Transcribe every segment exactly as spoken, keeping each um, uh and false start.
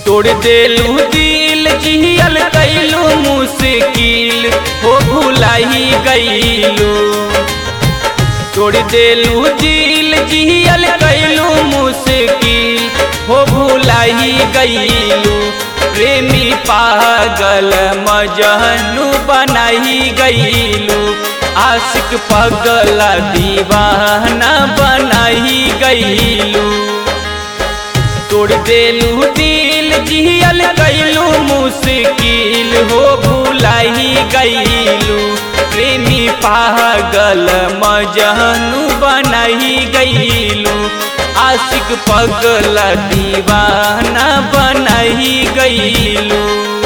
तोड़ देलू दिल जियल कैलू मुश्किल हो भुलाई गईलू। तोड़ देलू दिल जियल कैलू मुश्किल हो भुलाई गईलू। प्रेमी पागल मजनू बनाई गईलू। आशिक पगला दीवाना बनाई गईलू। तोड़ देलू दिल जियल कैलू मुश्किल हो भुलाई गईलू। प्रेमी पागल मजनू बनाई गईलू। आशिक पगला दीवाना बनाई गईलू।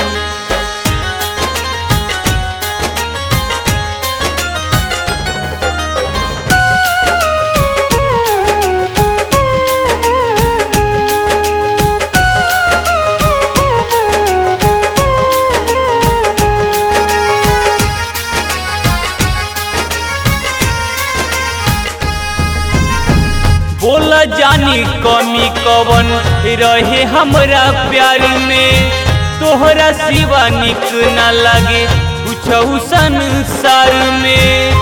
बोला जानी कमी कवन रहे हमरा प्यार में। तोहरा सिवा निक न लगे कुछहु संसार में।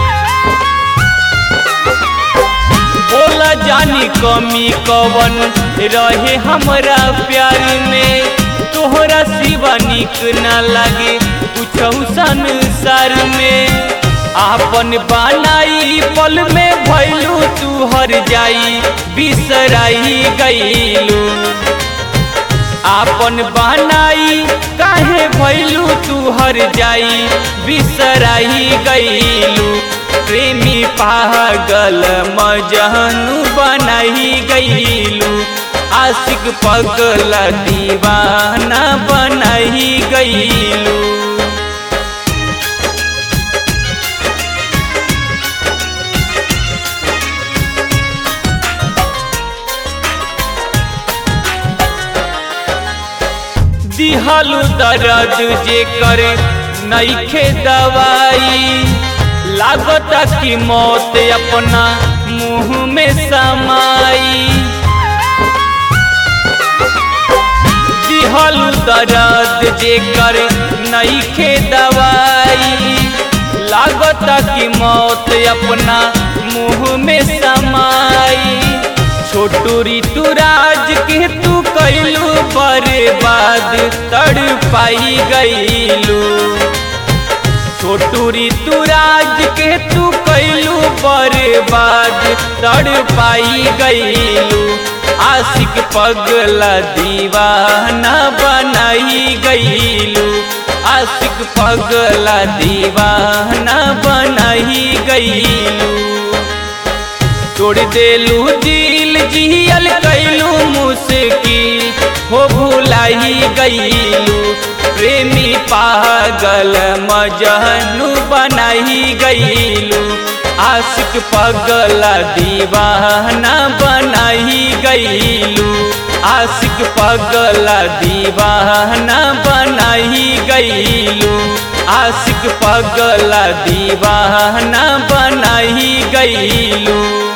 बोला जानी कमी कवन रहे हमरा प्यार में। तोहरा सिवा निक न लगे कुछहु संसार में। आपन बनाई पल में भैलू तू हर जाई बिसराई गईलू। आपन बनाई काहे भैलू तू हर जाई बिसराई गईलू। प्रेमी पागल मजनू बनाई गईलू। आशिक पगला दीवाना बनाई गईलू। दिहलू दर्द जे करे नईखे दवाई। लागता कि मौत अपना मुँह में समाई। दिहलू दर्द जे करे नईखे दवाई। लागता कि मौत अपना मुँह में समाई। छोटू ऋतुराज के तू कैलू बर्बाद तड़पाई गईलू। छोटू ऋतुराज के तू कैलू बर्बाद तड़पाई गईलू। आशिक पगला दीवाना बनाई गईलू। आशिक पगला दीवाना बनाई गईलू। तोड़ देलू दिल जियल कैलू मुश्किल हो भुलाई गईलू। प्रेमी पागल मजनू बनाई गईलू। आशिक पगला दीवाना बनाई गईलू। आशिक पगला दीवाना बनाई गईलू। आशिक पगला दीवाना बनाई गईलू।